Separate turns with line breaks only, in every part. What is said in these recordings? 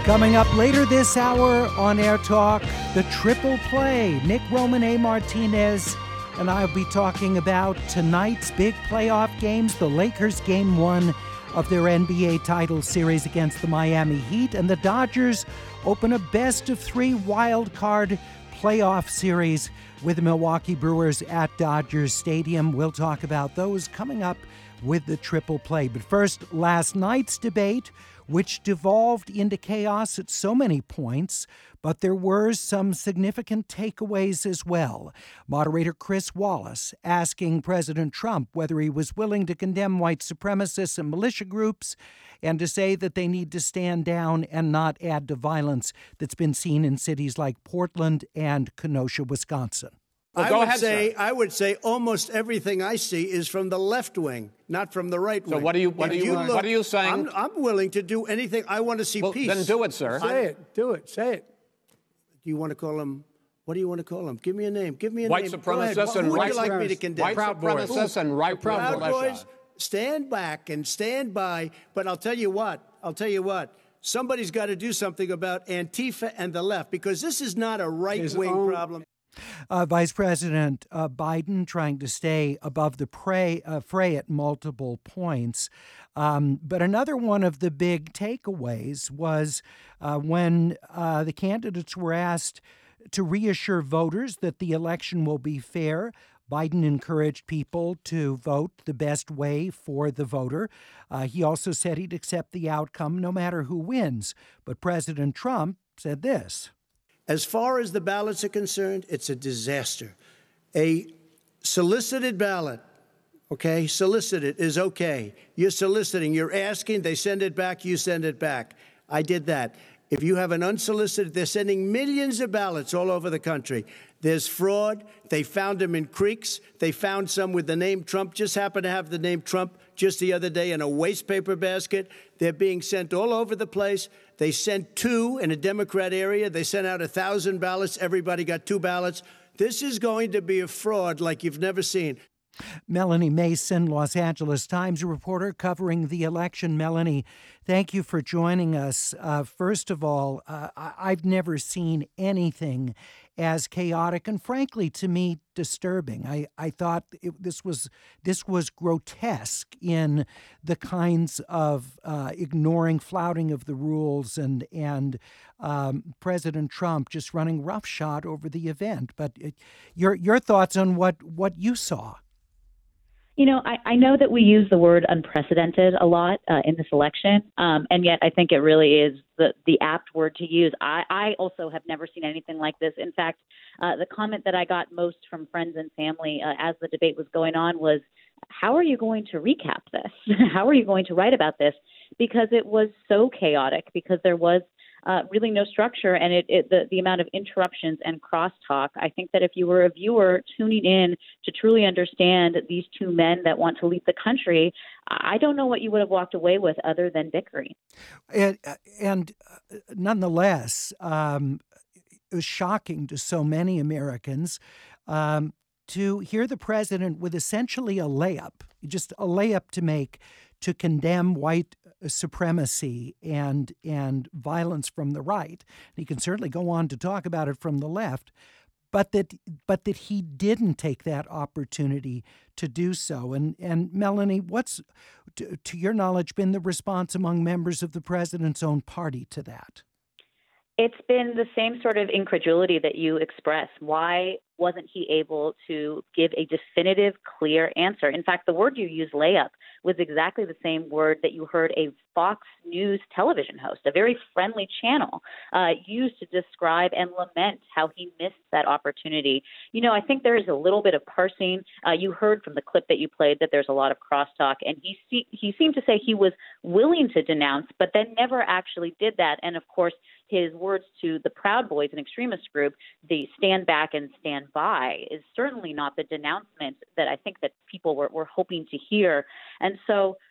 Coming up later this hour on Air Talk, the triple play. Nick Romane Martinez and I will be talking about tonight's big playoff games, the Lakers Game 1 of their NBA title series against the Miami Heat, and the Dodgers open a best-of-3 wild card playoff series with the Milwaukee Brewers at Dodgers Stadium. We'll talk about those coming up with the triple play. But first, last night's debate, which devolved into chaos at so many points, but there were some significant takeaways as well. Moderator Chris Wallace asking President Trump whether he was willing to condemn white supremacists and militia groups and to say that they need to stand down and not add to violence that's been seen in cities like Portland and Kenosha, Wisconsin.
Well, I would say almost everything I see is from the left wing, not from the right wing.
So what are you saying?
I'm willing to do anything. I want to see peace.
Then do it, sir.
Say it. Do you want to call them? What do you want to call them? Give me a name.
White supremacists and
who would
right
you like me to condemn?
White supremacists and right
Proud Boys. Stand back and stand by. But I'll tell you what. Somebody's got to do something about Antifa and the left, because this is not a right-wing problem.
Vice President Biden trying to stay above the fray at multiple points. But another one of the big takeaways was when the candidates were asked to reassure voters that the election will be fair. Biden encouraged people to vote the best way for the voter. He also said he'd accept the outcome no matter who wins. But President Trump said this.
As far as the ballots are concerned, it's a disaster. A solicited ballot, solicited is okay. You're soliciting, you're asking, they send it back, you send it back. I did that. If you have an unsolicited, they're sending millions of ballots all over the country. There's fraud. They found them in creeks. They found some with the name Trump, just happened to have the name Trump just the other day in a waste paper basket. They're being sent all over the place. They sent 2 in a Democrat area. They sent out 1,000 ballots. Everybody got 2 ballots. This is going to be a fraud like you've never seen.
Melanie Mason, Los Angeles Times reporter covering the election. Melanie, thank you for joining us. First of all, I've never seen anything as chaotic and, frankly, to me, disturbing. I thought this was grotesque in the kinds of ignoring, flouting of the rules, and President Trump just running roughshod over the event. But your thoughts on what you saw?
You know, I know that we use the word unprecedented a lot in this election, and yet I think it really is the apt word to use. I also have never seen anything like this. In fact, the comment that I got most from friends and family as the debate was going on was, how are you going to recap this? How are you going to write about this? Because it was so chaotic, because there was really no structure, and the amount of interruptions and crosstalk. I think that if you were a viewer tuning in to truly understand these two men that want to lead the country, I don't know what you would have walked away with other than bickering.
And nonetheless, it was shocking to so many Americans to hear the president with essentially a layup to make to condemn white supremacy and violence from the right. He can certainly go on to talk about it from the left, but that he didn't take that opportunity to do so. And Melanie, what's, to your knowledge, been the response among members of the president's own party to that?
It's been the same sort of incredulity that you express. Why wasn't he able to give a definitive, clear answer? In fact, the word you used, layup, was exactly the same word that you heard a Fox News television host, a very friendly channel, used to describe and lament how he missed that opportunity. You know, I think there is a little bit of parsing. You heard from the clip that you played that there's a lot of crosstalk, and he seemed to say he was willing to denounce, but then never actually did that. And of course, his words to the Proud Boys, an extremist group, the stand back and stand by, is certainly not the denouncement that I think that people were hoping to hear. And so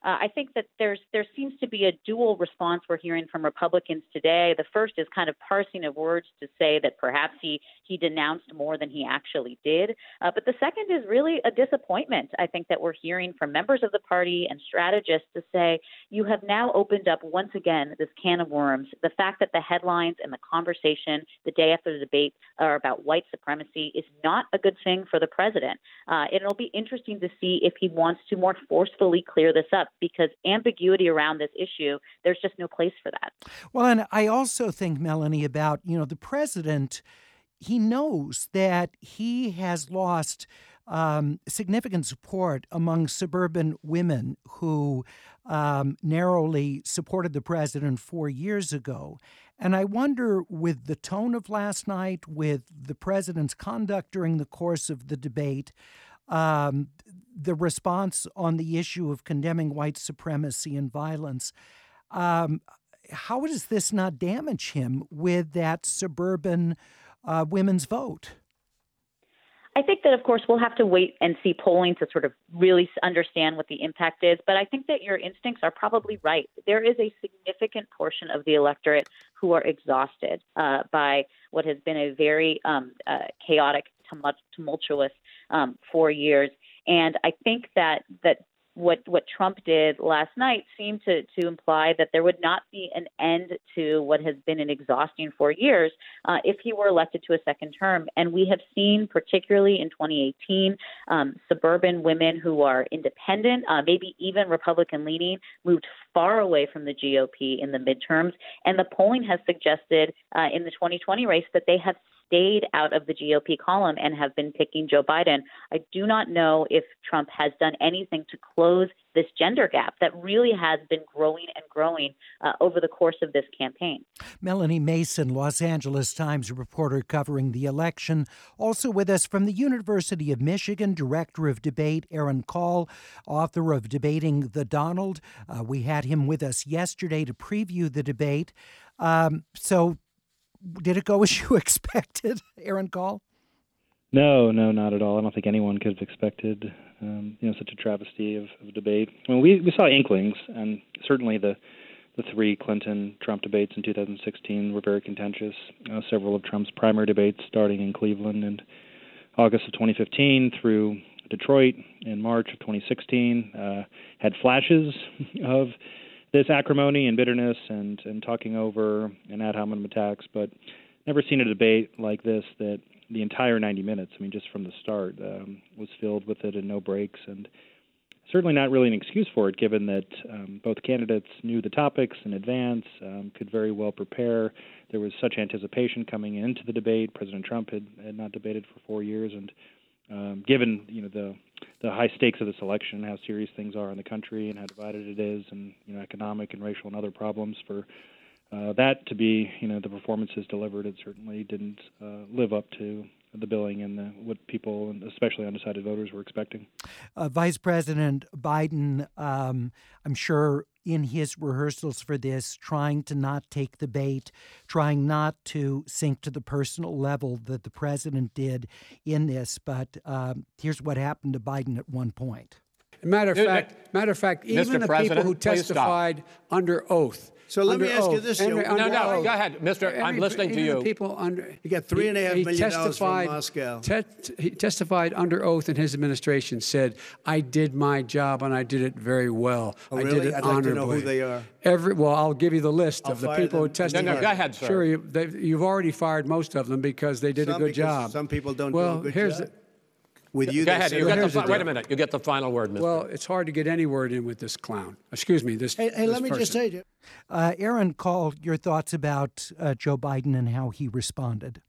I think that there seems to be a dual response we're hearing from Republicans today. The first is kind of parsing of words to say that perhaps he denounced more than he actually did. But the second is really a disappointment, I think, that we're hearing from members of the party and strategists to say, you have now opened up once again this can of worms. The fact that the headlines and the conversation the day after the debate are about white supremacy is not a good thing for the president. It'll be interesting to see if he wants to more forcefully clear this up, because ambiguity around this issue, there's just no place for that.
Well, and I also think, Melanie, about, the president, he knows that he has lost significant support among suburban women who narrowly supported the president 4 years ago. And I wonder, with the tone of last night, with the president's conduct during the course of the debate, the response on the issue of condemning white supremacy and violence, how does this not damage him with that suburban women's vote?
I think that, of course, we'll have to wait and see polling to sort of really understand what the impact is. But I think that your instincts are probably right. There is a significant portion of the electorate who are exhausted by what has been a very chaotic, tumultuous 4 years. And I think that what Trump did last night seemed to imply that there would not be an end to what has been an exhausting 4 years if he were elected to a second term. And we have seen, particularly in 2018, suburban women who are independent, maybe even Republican-leaning, moved far away from the GOP in the midterms. And the polling has suggested in the 2020 race that they have stayed out of the GOP column and have been picking Joe Biden. I do not know if Trump has done anything to close this gender gap that really has been growing and growing over the course of this campaign.
Melanie Mason, Los Angeles Times reporter covering the election. Also with us from the University of Michigan, director of debate, Aaron Call, author of Debating the Donald. We had him with us yesterday to preview the debate. So did it go as you expected, Aaron Call?
No, not at all. I don't think anyone could have expected, such a travesty of debate. I mean, we saw inklings, and certainly the three Clinton-Trump debates in 2016 were very contentious. Several of Trump's primary debates, starting in Cleveland in August of 2015 through Detroit in March of 2016, had flashes of this acrimony and bitterness and talking over and ad hominem attacks, but never seen a debate like this that the entire 90 minutes, just from the start, was filled with it and no breaks, and certainly not really an excuse for it, given that both candidates knew the topics in advance, could very well prepare. There was such anticipation coming into the debate. President Trump had not debated for 4 years, and given the high stakes of this election, how serious things are in the country and how divided it is, and economic and racial and other problems, for that to be the performances delivered, it certainly didn't live up to the billing and what people, and especially undecided voters, were expecting.
Vice President Biden, I'm sure in his rehearsals for this, trying to not take the bait, trying not to sink to the personal level that the president did in this. But here's what happened to Biden at one point.
Matter of fact, even the people who testified under oath.
So let me ask you this, Joe.
No, go ahead, Mister. I'm listening to you.
The people under,
you got $3.5 million from Moscow.
He testified under oath in his administration, said, I did my job and I did it very well.
Oh,
I
really?
did it
I'd
honorably.
like to know who they are.
Well, I'll give you the list of the people who testified.
No, go ahead, sir.
Sure, you've already fired most of them because they did a good job.
Some people don't do a good job. With you,
go ahead. Wait a minute. You get the final word, Mr.
Well, it's hard to get any word in with this clown. Excuse me.
Hey, let me just say to
Aaron Call, your thoughts about Joe Biden and how he responded.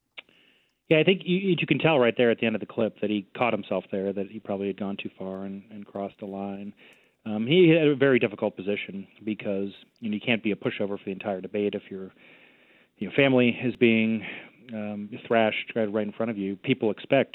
Yeah, I think you can tell right there at the end of the clip that he caught himself there, that he probably had gone too far and crossed the line. He had a very difficult position because you can't be a pushover for the entire debate if your family is being thrashed right in front of you. People expect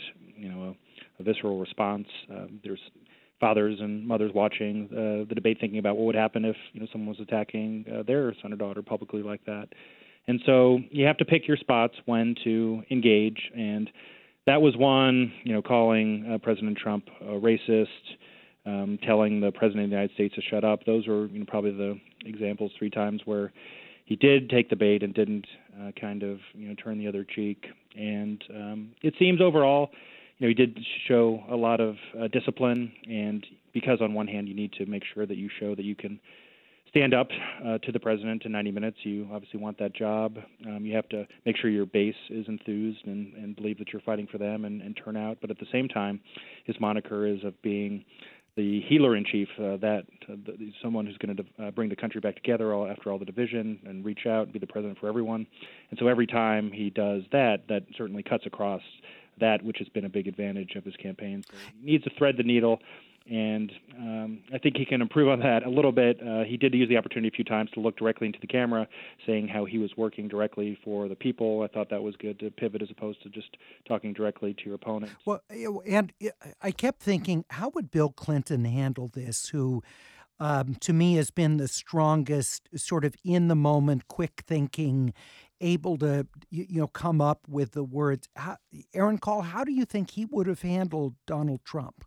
a visceral response. There's fathers and mothers watching the debate, thinking about what would happen if someone was attacking their son or daughter publicly like that. And so you have to pick your spots when to engage, and that was one. Calling President Trump a racist, telling the President of the United States to shut up. Those were probably the examples 3 times where he did take the bait and didn't turn the other cheek. And it seems overall, he did show a lot of discipline, and because on one hand you need to make sure that you show that you can stand up to the president in 90 minutes. You obviously want that job. You have to make sure your base is enthused and believe that you're fighting for them and turn out. But at the same time, his moniker is of being the healer-in-chief, someone who's going to bring the country back together after all the division and reach out and be the president for everyone. And so every time he does that certainly cuts across that which has been a big advantage of his campaign. So he needs to thread the needle, and I think he can improve on that a little bit. He did use the opportunity a few times to look directly into the camera, saying how he was working directly for the people. I thought that was good to pivot as opposed to just talking directly to your opponent.
Well, and I kept thinking, how would Bill Clinton handle this, who to me has been the strongest, sort of in-the-moment, quick-thinking, able to come up with the words. Aaron Call, how do you think he would have handled Donald Trump?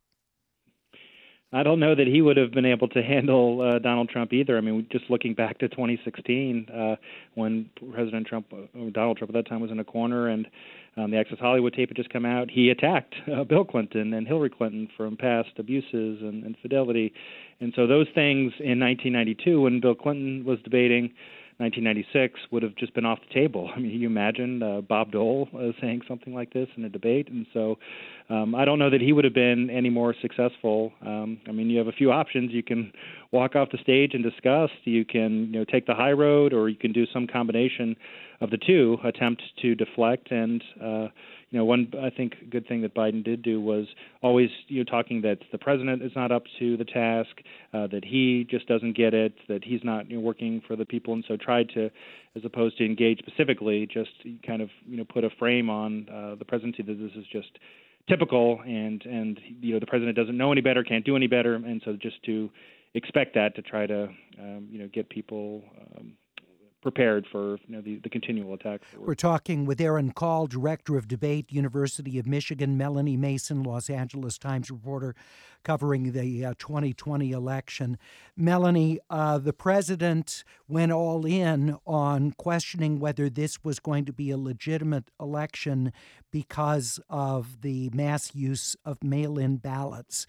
I don't know that he would have been able to handle Donald Trump either. I mean, just looking back to 2016, when Donald Trump at that time was in a corner, and the Access Hollywood tape had just come out, he attacked Bill Clinton and Hillary Clinton from past abuses and infidelity. And so those things in 1992, when Bill Clinton was debating, 1996 would have just been off the table. I mean, can you imagine Bob Dole saying something like this in a debate? And so I don't know that he would have been any more successful. I mean, you have a few options. You can walk off the stage and discuss. You can take the high road, or you can do some combination of the two, attempt to deflect. And one, I think, good thing that Biden did do was always talking that the president is not up to the task, that he just doesn't get it, that he's not working for the people, and so tried to, as opposed to engage specifically, just kind of put a frame on the presidency that this is just typical, and the president doesn't know any better, can't do any better, and so just to expect that, to try to get people prepared for the continual attacks.
We're talking with Aaron Call, Director of Debate, University of Michigan, Melanie Mason, Los Angeles Times reporter covering the 2020 election. Melanie, the president went all in on questioning whether this was going to be a legitimate election because of the mass use of mail-in ballots.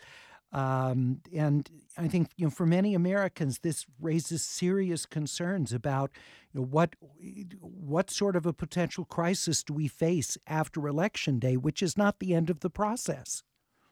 And I think, for many Americans, this raises serious concerns about what sort of a potential crisis do we face after Election Day, which is not the end of the process.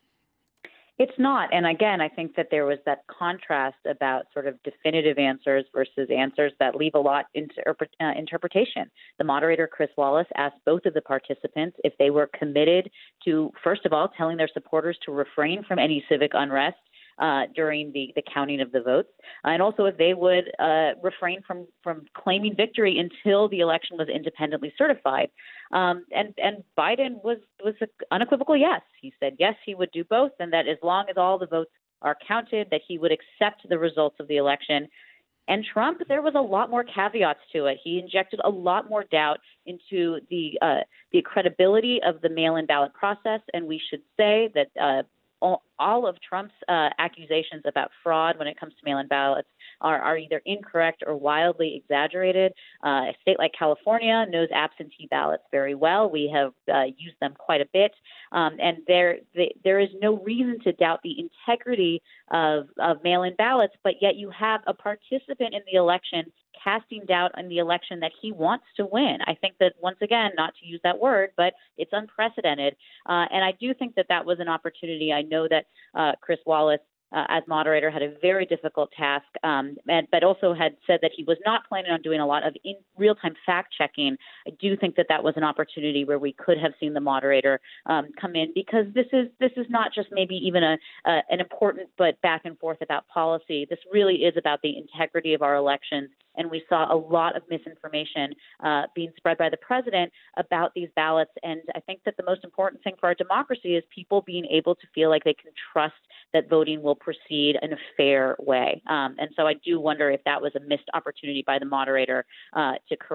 It's not. And again, I think that there was that contrast about sort of definitive answers versus answers that leave a lot interpretation. The moderator, Chris Wallace, asked both of the participants if they were committed to, first of all, telling their supporters to refrain from any civic unrest during the counting of the votes, and also if they would refrain from claiming victory until the election was independently certified. And Biden was an unequivocal yes. He said yes, he would do both, and that as long as all the votes are counted, that he would accept the results of the election. And Trump, there was a lot more caveats to it. He injected a lot more doubt into the credibility of the mail-in ballot process, and we should say that all of Trump's accusations about fraud when it comes to mail-in ballots are either incorrect or wildly exaggerated. A state like California knows absentee ballots very well. We have used them quite a bit, and there is no reason to doubt the integrity of mail-in ballots, but yet you have a participant in the election casting doubt on the election that he wants to win. I think that, once again, not to use that word, but it's unprecedented. And I do think that was an opportunity. I know that Chris Wallace, as moderator, had a very difficult task, but also had said that he was not planning on doing a lot of in real-time fact-checking. I do think that was an opportunity where we could have seen the moderator come in, because this is not just maybe even an important but back and forth about policy. This really is about the integrity of our elections, and we saw a lot of misinformation being spread by the president about these ballots. And I think that the most important thing for our democracy is people being able to feel like they can trust that voting will proceed in a fair way. And so I do wonder if that was a missed opportunity by the moderator to correct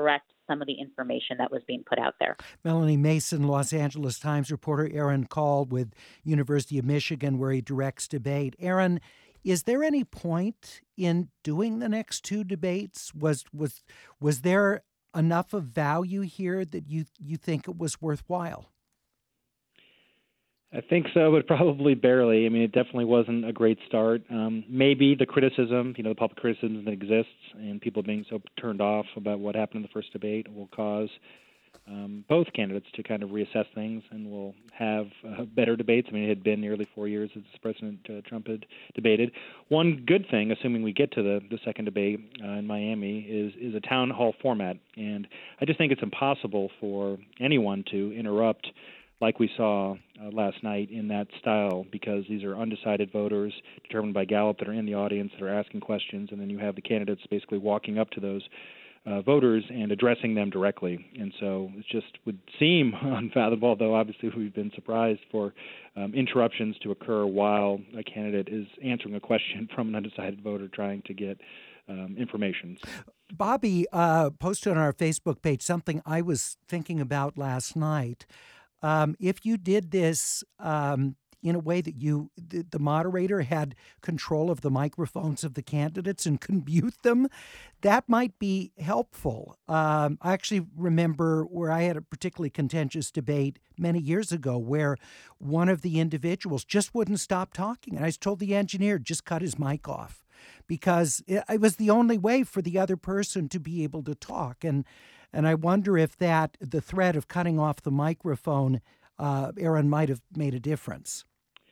some of the information that was being put out there.
Melanie Mason, Los Angeles Times reporter. Aaron Call with University of Michigan, where he directs debate. Aaron, is there any point in doing the next two debates? Was there enough of value here that you think it was worthwhile?
I think so, but probably barely. I mean, it definitely wasn't a great start. Maybe the criticism, the public criticism that exists and people being so turned off about what happened in the first debate will cause both candidates to kind of reassess things, and we'll have better debates. I mean, it had been nearly 4 years since President Trump had debated. One good thing, assuming we get to the second debate in Miami, is a town hall format. And I just think it's impossible for anyone to interrupt like we saw last night in that style, because these are undecided voters determined by Gallup that are in the audience that are asking questions, and then you have the candidates basically walking up to those voters and addressing them directly. And so it just would seem unfathomable, though obviously we've been surprised, for interruptions to occur while a candidate is answering a question from an undecided voter trying to get information.
Bobby posted on our Facebook page something I was thinking about last night. If you did this in a way that the moderator had control of the microphones of the candidates and could mute them, that might be helpful. I actually remember where I had a particularly contentious debate many years ago where one of the individuals just wouldn't stop talking. And I told the engineer, just cut his mic off, because it was the only way for the other person to be able to talk. And I wonder if the threat of cutting off the microphone, Aaron, might have made a difference.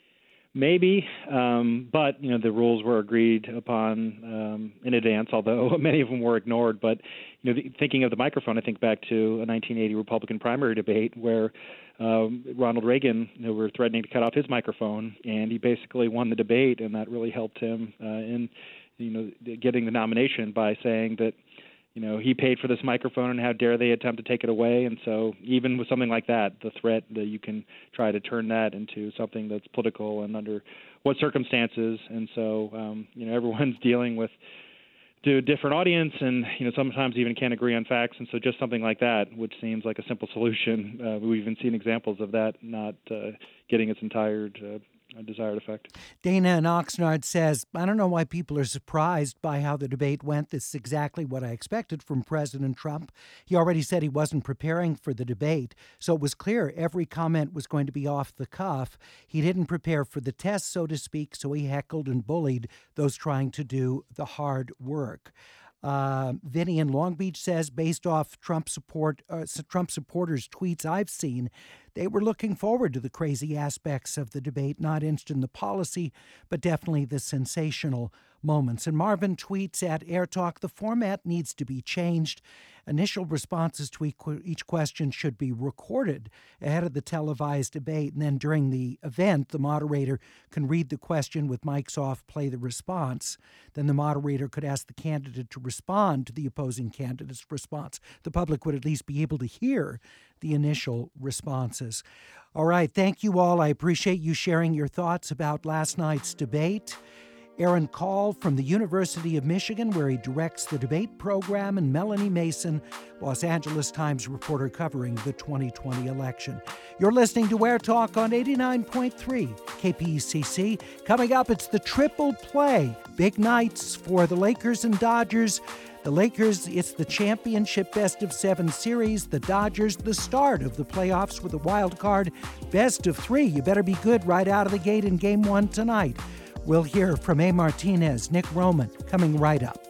Maybe, but the rules were agreed upon in advance, although many of them were ignored. But thinking of the microphone, I think back to a 1980 Republican primary debate where Ronald Reagan were threatening to cut off his microphone, and he basically won the debate, and that really helped him in getting the nomination by saying that he paid for this microphone, and how dare they attempt to take it away. And so even with something like that, the threat that you can try to turn that into something that's political and under what circumstances. And so, everyone's dealing with a different audience, and, sometimes even can't agree on facts. And so just something like that, which seems like a simple solution, we've even seen examples of that not getting its entire desired effect.
Dana in Oxnard says, I don't know why people are surprised by how the debate went. This is exactly what I expected from President Trump. He already said he wasn't preparing for the debate, so it was clear every comment was going to be off the cuff. He didn't prepare for the test, so to speak, so he heckled and bullied those trying to do the hard work. Vinny in Long Beach says, based off Trump supporters' tweets I've seen, they were looking forward to the crazy aspects of the debate, not interested in the policy, but definitely the sensational moments. And Marvin tweets at Air Talk, the format needs to be changed. Initial responses to each question should be recorded ahead of the televised debate, and then during the event, the moderator can read the question with mics off, play the response. Then the moderator could ask the candidate to respond to the opposing candidate's response. The public would at least be able to hear the initial responses. All right, thank you all. I appreciate you sharing your thoughts about last night's debate. Aaron Call from the University of Michigan, where he directs the debate program, and Melanie Mason, Los Angeles Times reporter covering the 2020 election. You're listening to Air Talk on 89.3 KPCC. Coming up, it's the triple play. Big nights for the Lakers and Dodgers. The Lakers, it's the championship best-of-7 series. The Dodgers, the start of the playoffs with a wild card best-of-3. You better be good right out of the gate in Game 1 tonight. We'll hear from A. Martinez, Nick Roman, coming right up.